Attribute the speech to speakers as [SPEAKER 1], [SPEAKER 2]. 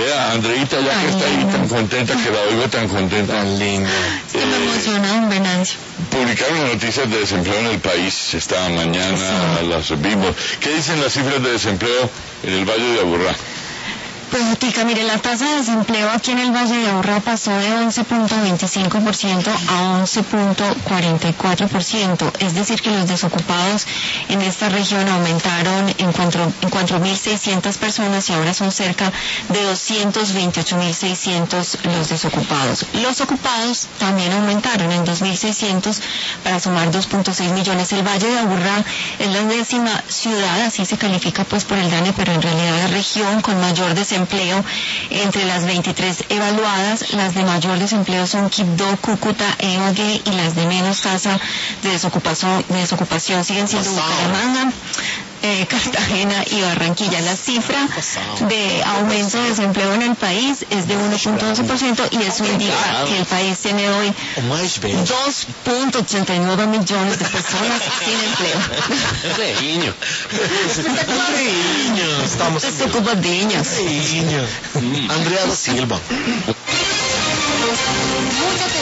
[SPEAKER 1] Vea, Andreita, ya que está ahí tan contenta, que la oigo tan contenta.
[SPEAKER 2] Tan linda.
[SPEAKER 3] Se me emociona, don Venancio.
[SPEAKER 1] Publicaron noticias de desempleo en el país esta mañana, las vimos. ¿Qué dicen las cifras de desempleo en el Valle de Aburrá?
[SPEAKER 3] Pues, Tica, mire, la tasa de desempleo aquí en el Valle de Aburrá pasó de 11.25% a 11.44%. Es decir, que los desocupados en esta región aumentaron en 4.600 personas y ahora son cerca de 228.600 los desocupados. Los ocupados también aumentaron en 2.600 para sumar 2.6 millones. El Valle de Aburrá es la 10ª ciudad, así se califica pues por el DANE, pero en realidad es región con mayor desempleo. Entre las 23 evaluadas, las de mayor desempleo son Quibdó, Cúcuta, Ibagué, y las de menos tasa de desocupación siguen siendo Bucaramanga, Cartagena y Barranquilla. La cifra de aumento de desempleo en el país es de 1.11% y eso indica que el país tiene hoy 2.89 millones de personas sin empleo.
[SPEAKER 2] Estamos
[SPEAKER 3] desocupadinhos.
[SPEAKER 2] Andrea da Silva.